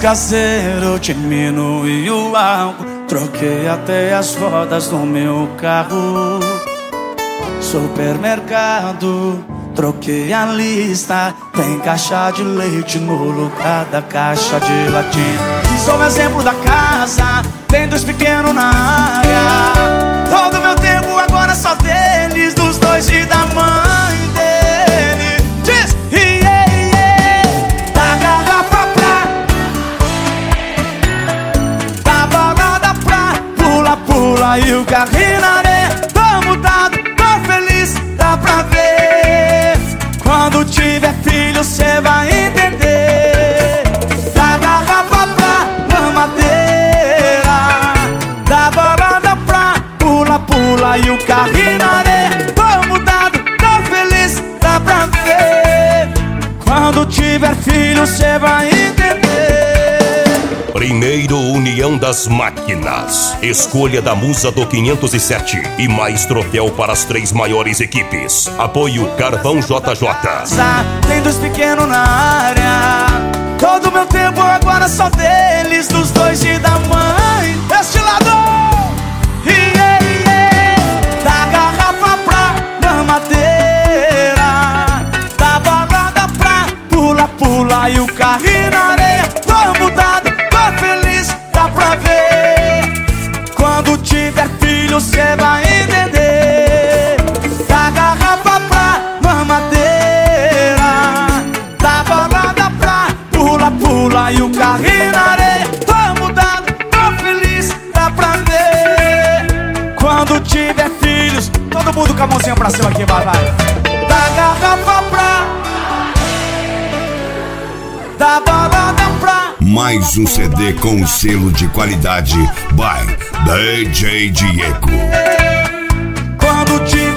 caseiro, diminui o álcool, troquei até as rodas do meu carro. Supermercado, troquei a lista, tem caixa de leite no lugar da caixa de latim. Sou o exemplo da casa, tem dois pequenos na área. Todo meu tempo agora só deles, dos dois e da mãe dele. Diz, yeah, yeah. Da garrafa pra, da balada pra, pula, pula e o carrinho na areia. Tô mudado, tô feliz, dá pra ver. Quando tiver filho cê vai entender. Da garrafa pra mamadeira, da balada pra pula, pula e o carrinho na areia. Tô mudado, tô feliz, dá pra ver. Quando tiver filho cê vai entender. Primeiro União das Máquinas, escolha da Musa do 507 e mais troféu para as 3 maiores equipes. Apoio Carvão JJ. Tem dois pequenos na área. Todo meu tempo agora só deles, dos dois e da mãe. Este lado, yeah, yeah. Da garrafa pra mamadeira, da balada pra pula, pula e o carrinho na areia. Tô mudado, tô feliz, dá pra ver. Quando tiver filho cê vai entender. Da garrafa pra mamadeira, da balada pra pula, pula e o carrinho na areia. Tô mudado, tô feliz, dá pra ver. Quando tiver filhos, todo mundo com a mãozinha pra cima aqui, vai, vai. Da garrafa pra, da balada pra. Mais um CD com selo de qualidade by DJ Diego. Quando tiver